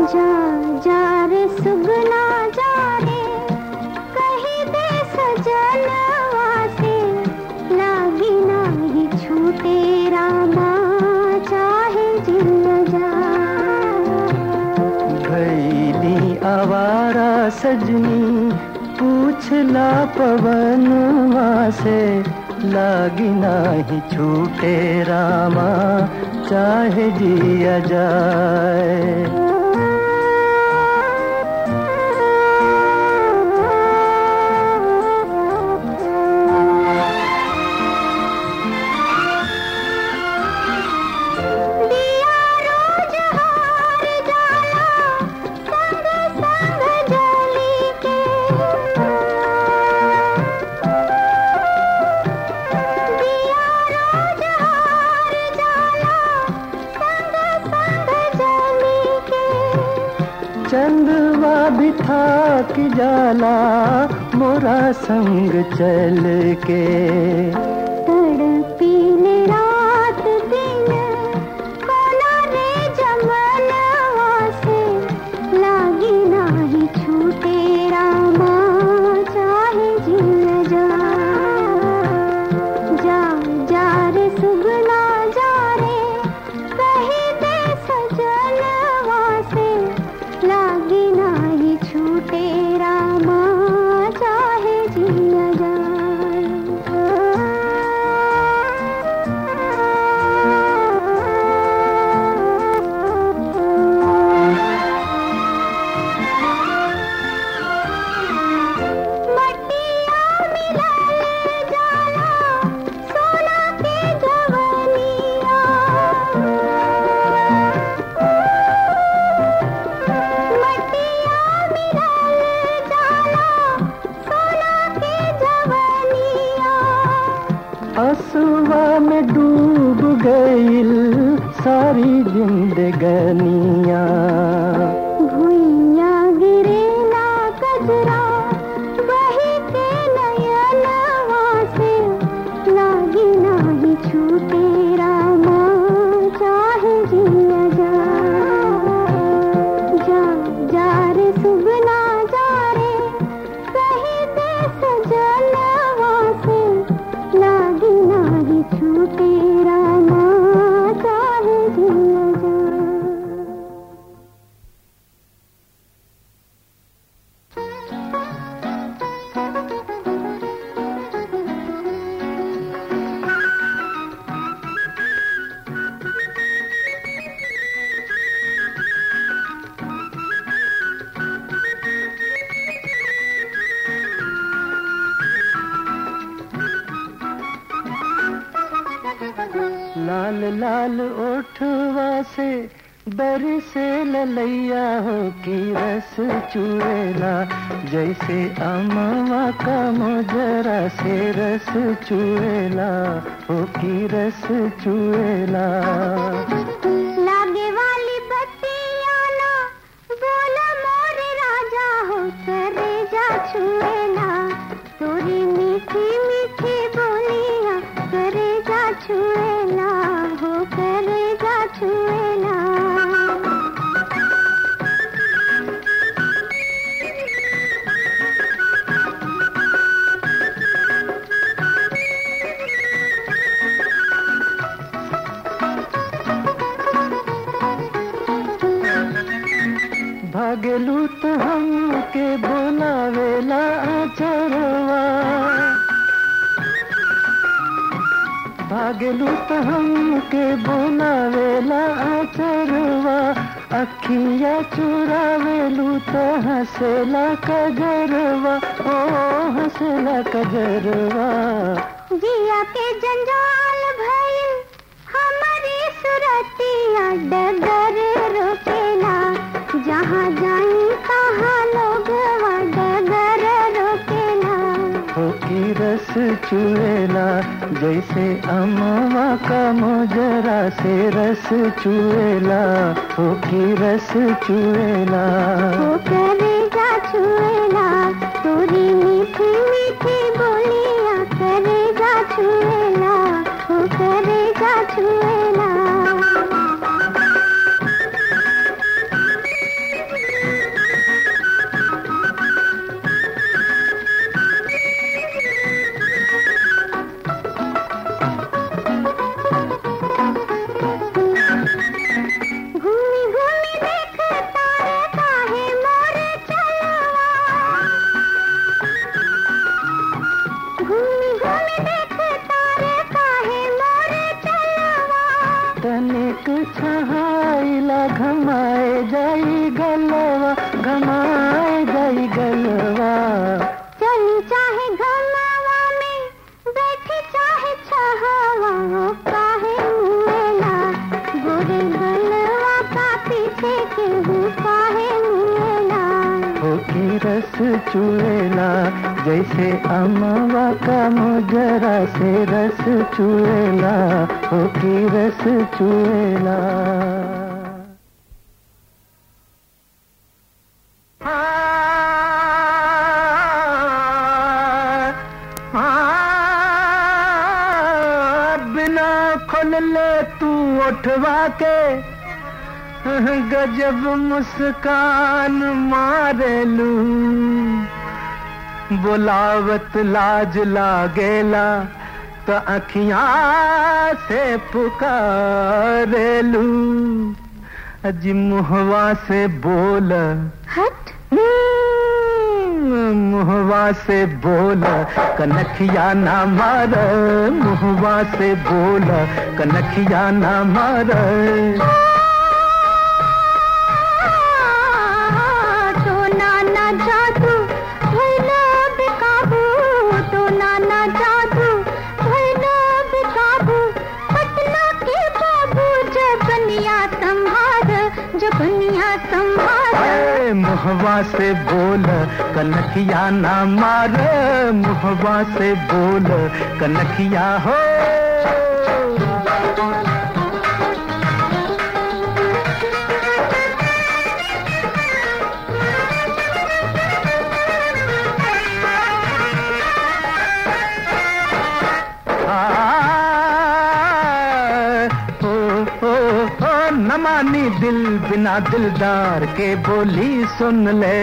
जा जा रे सुगना जा रे, कहीं दे सजनवा से, लागी नाही छूटे रामा, चाहे जिल जा। भैली आवारा सजनी, पूछला पवनवा से, लागी नाही छूटे रामा, चाहे जिया जाए। चंदवा भी थाक जाला मोरा संग चल के, तड़पी ने रात दिन कोना रे जमनवा से, लागी नाही छूटे रामा, चाहे जिल जा। जा जा रे सुगना जा रे, कहीं दे सजनवा से, लागी नाही छूटे रामा, चाहे जिया जाए। मटिया मिलल जाला सोना के जवनिया, मटिया मिलल जाला सोना के जवनिया। असुआ में डूब गईल सारी जिंदगनिया, भुइया गिरेला कजरा बही के नयनवा से, लागी नाही छूटे रामा, चाहे जिया जा। जा जा रे सुगना जा रे, कहीं दे सजनवा से, लागी नाही छूटे रामा, चाहे जिया जा। लाल लाल ओठवा से बरसे ललैया हो की रस चुएला, जैसे अमवा का मोजरा से रस चुएला हो की रस चुएला। लागे वाली बत्तियाँ ना बोला मोरे राजा हो, करे जा छुएला, तोरी मीठी मीठी बोलियाँ, करे जा छुएला हो, करे जा छुएला। भागलू तो हमके बोलावेला आचरवा, भागलू तो हमके बोलावेला आचरवा, अखिया चुरावेलू तो हंसेला कजरवा, ओ हंसेला कजरवा। जिया के जंजाल भइल हमारी सुरतिया, डगर रोकेला, जहाँ जाई तहाँ लोगवा डगर रोकेला। हो की रस चुएला, जैसे अमवा का मोजरा से रस चुएला, हो की रस चुएला। हो करे जा छुएला, तोरी मीठी मीठी बोलियाँ, करे जा छुएला, हो करे जा छुएला। जाई गलवा, घमाए जाई गलवा। चली चाहे घमावा में, बैठी चाहे छहावा, वो काहे मुएला, गोरे गलवा का पीछे केहू काहे मुएला। हो की रस चुएला, जैसे अमवा का मोजरा से रस चुएला, हो की रस चुएला। बिना खोल ले तू उठवा के, गजब मुस्कान मारेलू, बुलावत लाज लागेला तो अखियां से पुकारेलू। अजी मुहवा से बोल, हट मुहवा से बोल, कनखिया ना मार, मुहवा से बोल, कनखिया ना मार। तो नाना जादू भइला बेकाबू, तो नाना जादू भइला बेकाबू, पटना के बाबू जबनिया संभार, जबनिया संभार। मुहवा से बोल, कनखिया ना मार, मुहवा से बोल, कनखिया हो। न मानी दिल बिना दिलदार के बोली सुन ले,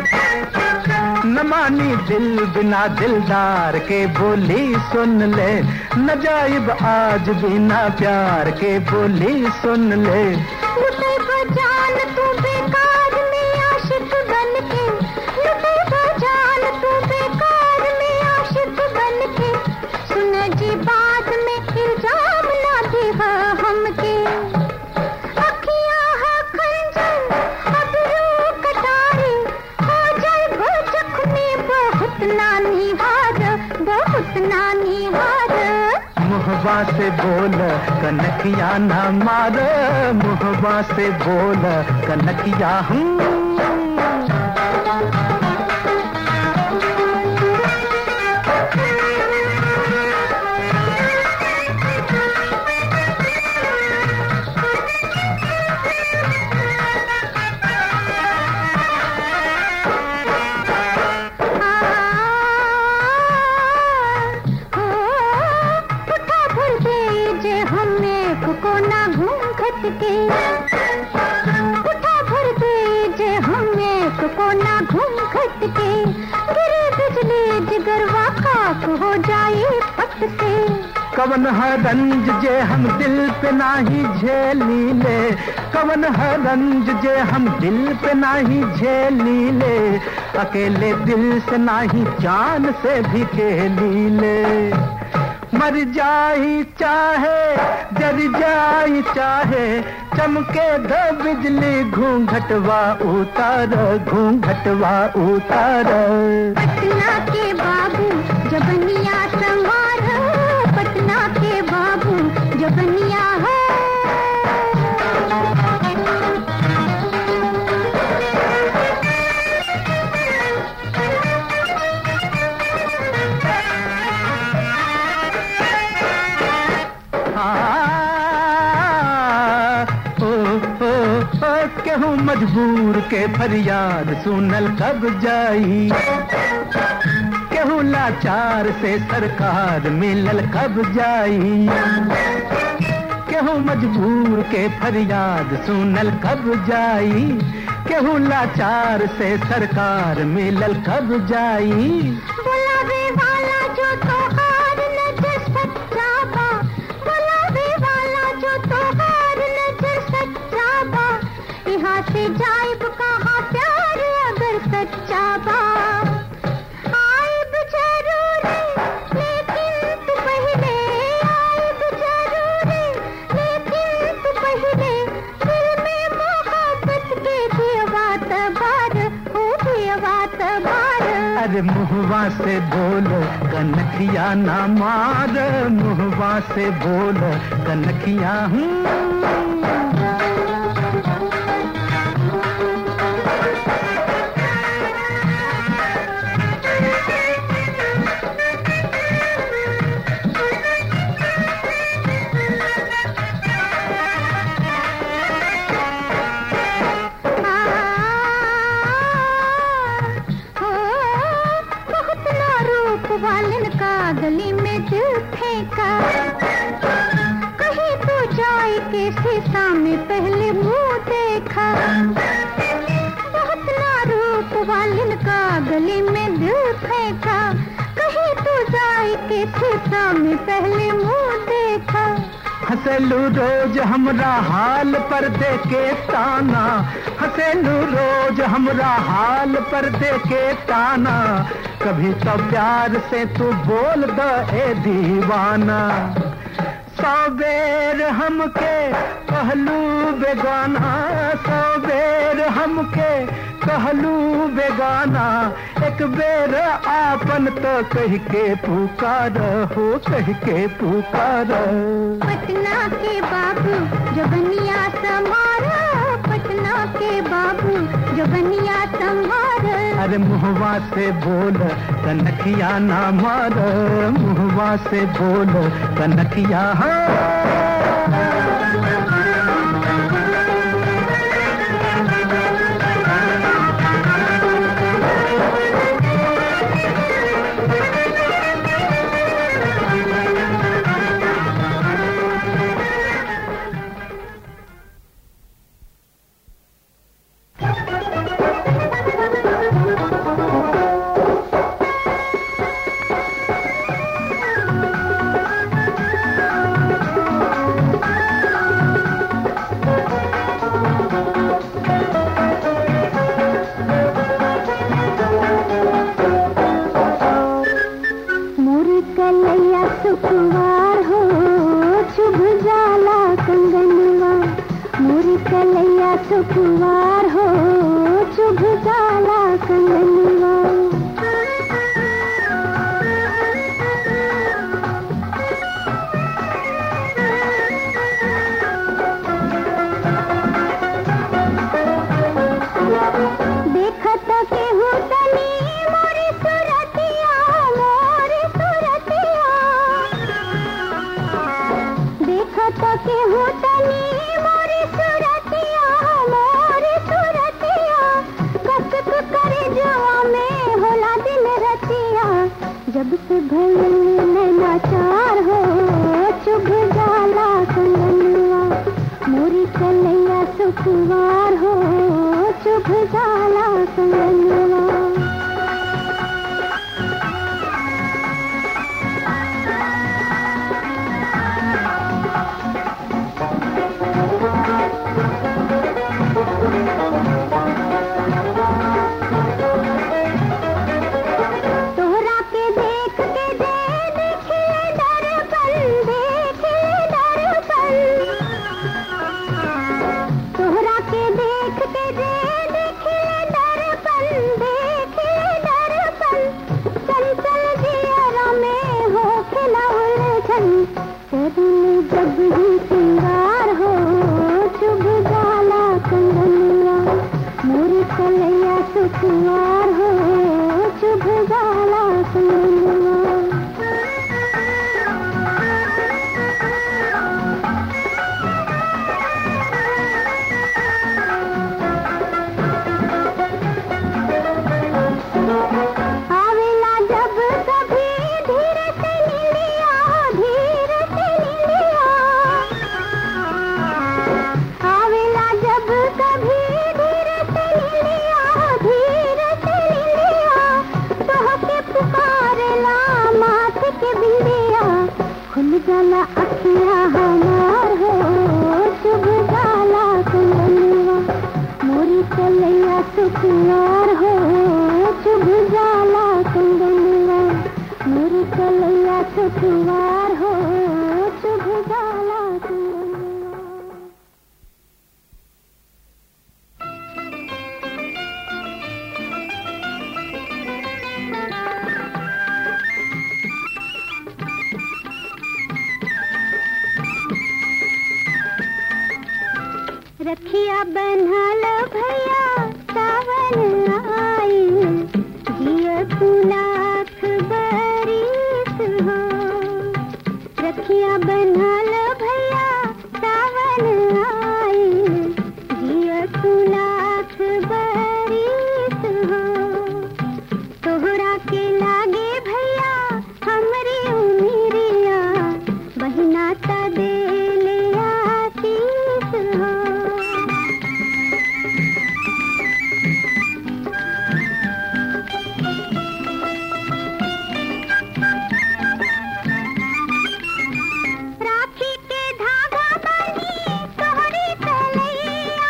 न मानी दिल बिना दिलदार के बोली सुन ले, न जाइब आज बिना प्यार के बोली सुन ले। लुटे जान तू बेकार में आशिक बन के, लुटे जान तू बेकार में आशिक बन के, सुन जी बात में इल्जाम ना दे हमके। मुहवा से बोल, कनखिया ना मार, मुहवा से बोल, कनखिया हूँ। उठा भर दे जे हमें कोना घूंघट के, गिरे बिजली जिगरवा खाक हो जाए फट से। कवन है रंज जे हम दिल पे नाही झेली ले, कवन है रंज जे हम दिल पे नाही झेली ले, अकेले दिल से नाही जान से भी खेली ले। मर जाई चाहे जर जाई चाहे, चमके द बिजली घूंघटवा उतार, घूंघटवा उतार। पटना के बाबू जबनिया संवार, पटना के बाबू जबनिया है। केहूँ मजबूर के फरियाद सुनल कब जाई, केहूँ लाचार से सरकार मिलल कब जाई, केहूँ मजबूर के फरियाद सुनल कब जाई, केहूँ लाचार से सरकार मिलल कब जाई। बुलावे वाला जो तो हार नजर सच्चा बा, बुलावे वाला जो तो हार नजर सच्चा बा, यहाँ से जाइब कहाँ प्यार अगर सच्चा बा। आइब जरूरी लेकिन तू पहले, आइब जरूरी लेकिन तू पहले, दिल में मोहब्बत के अरे मुहवा से बोल कनखिया ना मार, मुहवा से बोल कनखिया। वालन का गली में दिल फेंका, कहीं तो जाए के शीशा में पहले मुंह देखा। बहुत ना रूप वालन का गली में दिल फेंका, कहीं तो जाए के शीशा में पहले मुंह देखा। हंसेलू रोज हमरा हाल पर देके ताना, हंसेलू रोज हमरा हाल पर देके ताना। कभी तो प्यार से तू बोल दो ए दीवाना। सौ बेर हमके कहलू बेगाना, सौ बेर हमके कहलू बेगाना। एक बेर आपन तो कह के पुकार हो, कह के पुकार। पटना के बाबू जो बनिया समारा, पटना के बाबू जो बनिया समारा। अरे मुहवा से बोल कनखिया ना मार, मुहवा से बोल कनखिया। सुकुवार हो शुभ जाला कंगनवा, मोरी कलैया सुकुवार हो शुभ जाला कंगनवा। देखत के हूँ तनी मोरी सुरतिया, मोरी सुरतिया। देखत के हूँ तनी मोरी सुरतिया, मोरी सुरतिया। कसक करे जुआ में होला दिन रतिया, जब से भइल नैनाचार हो चुभ जाला कंगनवा। मोरी कलैया सुकुवार हो चुभ जाला कंगनवा। तोहरा के देख के देखे दर्पण, देखे दर्पण। तोहरा के देख के देखे दर्पण, देखे दर्पण। चंचल जियरा में हो खिला उलझन, करूं जब ही सिंगार हो शुभ जाला कंगनवा। मोरी कलैया सुकुवार हो शुभ जाला कंगनवा। आवेला जब कभी धीरे से नीलिया, धीरे से नीलिया। आवेला जब कभी धीरे से नीलिया, धीरे से नीलिया। तोहके पुकारेला माथे के बिंदिया, खुल जाला अखियाँ हमार हो शुभ जाला कंगनवा। मोरी कलैया सुकुवार हो शुभ जाला कंगनवा। मोरी कलैया सुकुवार हो शुभ जाला कंगनवा। बन्हाल भैया सावन आइल, जिया तू लाख बरिस हो। रखिया बन्हाल भैया सावन आइल, जिया तू लाख बरिस हो। तोहरा के लागे भैया हमरी उमिरिया, बहिना ता दे ले आशीष हो। राखी के धागा बांधी तोहरी तलैया,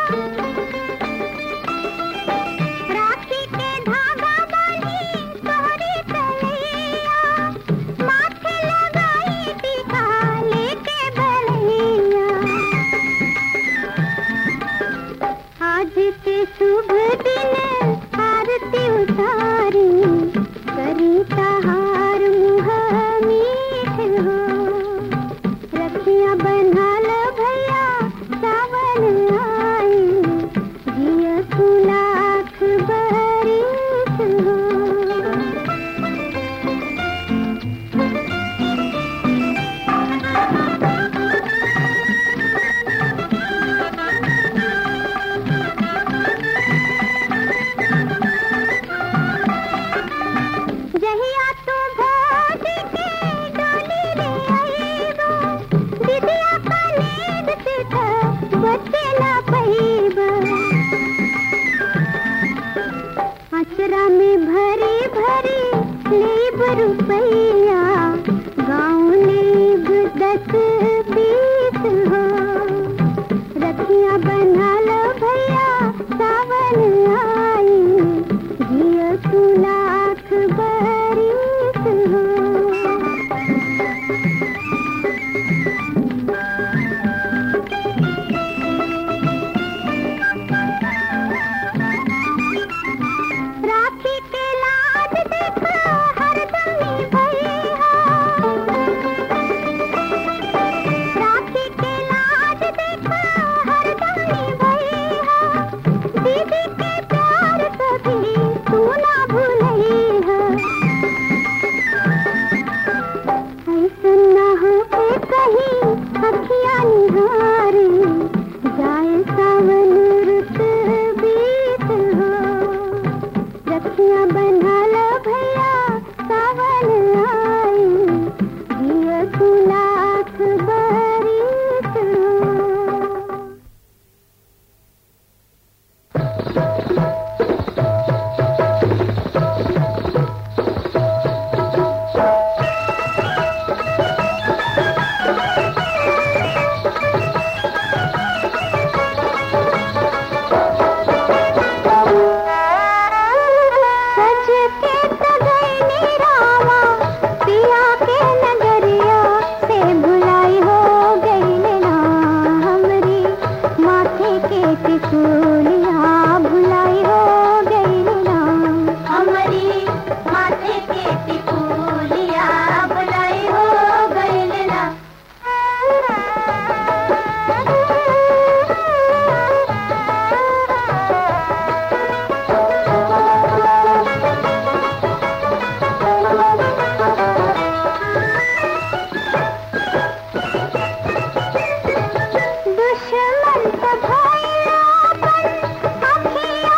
राखी के धागा बांधी तोहरी तलैया, माथे लगाई टीका लेके बलैया। आज के शुभ दिन आरती उतारी, करी तहार मुँह मीठ हो। रखिया बन्हाल भैया सावन आइल, जिया तू लाख बरिस हो। जहिया तू भोज के डोली ले आइबो, दिदिया का नींद से तो बचे ना पइबो। अचरा में भरी भरी लेब रुपैया, गाँव लेब 10-20 हो। रखिया बन्हाल भैया सावन आइल, जिया तू लाख बरिस हो। राखी के लाज देखो हरदम भैया, राखी के लाज देखो हरदम भैया। दीदी के प्यार कभी तू ना भूलैहा, ऐसन ना हो के कहीं अखिया निहारे, जाए सावन रुत बीत हो। रखिया बन्हाल भैया सावन आइल, जिया तू लाख बरिस हो। सज के तगैनी रामा पिया के नगरिया, से भुलाई हो गई ना हमरी माथे के टिकुलिया। भुलाई हो गई ना हमरी माथे के टिकुलिया, भुलाई हो गई ना। दुश्मन तो भइला अपन, अखिया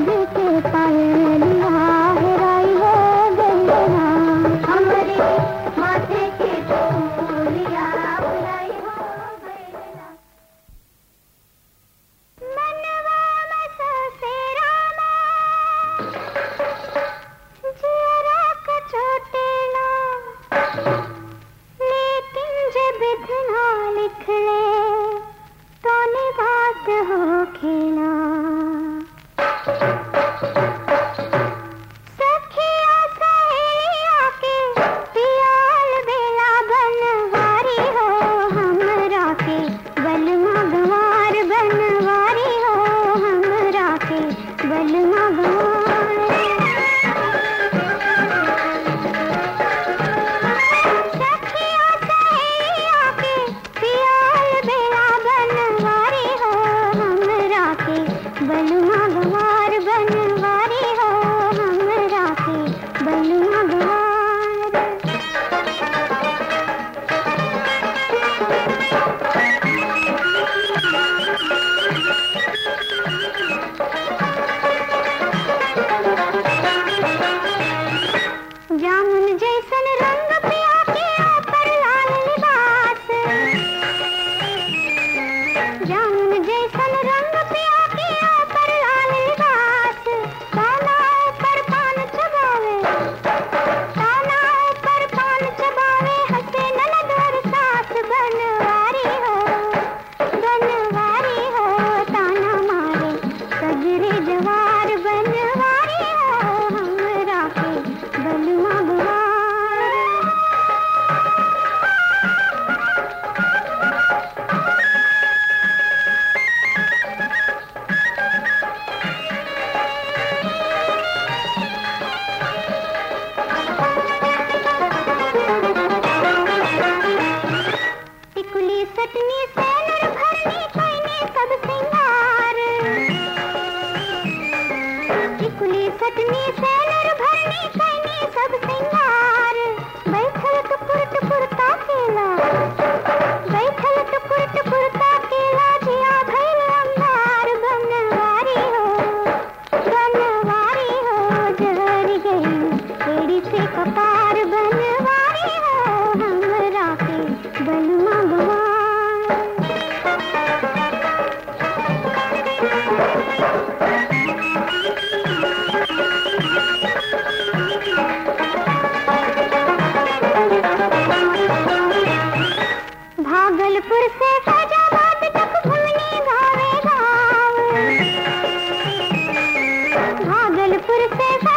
चांदी के पायलिया हेराई हो गई ना, हमारे माथे के फूलिया हेराई हो गई ना। मनवा में ससे रामा जियरा का छोटे ना, लेकिन जब इतना लिख ले तो ने बात हो खेला। सखिया सहेलिया के पियाल बेला बनवारी हो, हमरा के बलमा गंवार बनवारी हो, हमरा के बलमा गंवार। सखिया सहेलिया के पियाल बेला बनवारी हो, हमरा के बलमा गंवार बनवारी हो, हमरा के बलमा गंवार। जामुन जैसन रंग पिया के ऊपर लाल लिबास, जामुन जैसन रंग पिया के ऊपर लाल लिबास। ताना ऊपर पान चबावे, ताना ऊपर पान चबावे, हंसे ननद और सास बनवारी हो, बनवारी हो। ताना मारे सगरे जवार बनवारी हो, हमरा के बलमा गंवार। टिकुली सटनी सेनुर भरनी कैनी सब सिंगार, टिकुली सटनी सेनुर भरनी कैनी सब सिंगार। बैठल टुकुर टुकुर ताकेला, बैठल टुकुर टुकुर ताकेला, जिया भइल अंगार बनवारी हो, बनवारी हो। जहर गई एड़ी से कपार बनवारी हो, हमरा के बलमा गंवार। भागलपुर से फैजाबाद तक घूमने गावे गाँव, भागलपुर से